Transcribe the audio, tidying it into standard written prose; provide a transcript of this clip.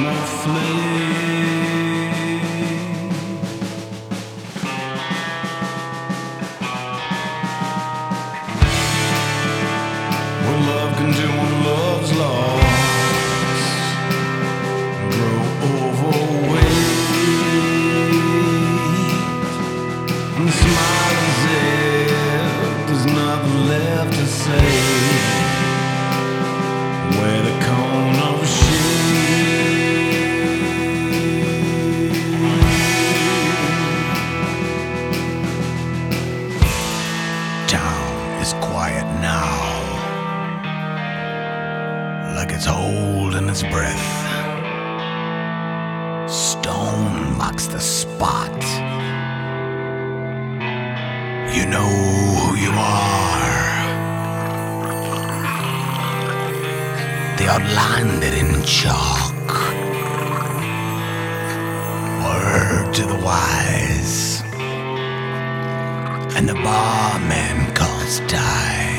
will flee. What love can do when love's lost, grow overweight, and smile as if there's nothing left to say. Where the cone of shade. Town is quiet now, like it's holding its breath. Stone marks the spot. You know who you are. They outlined it in chalk. Word to the wise, and the barman calls time.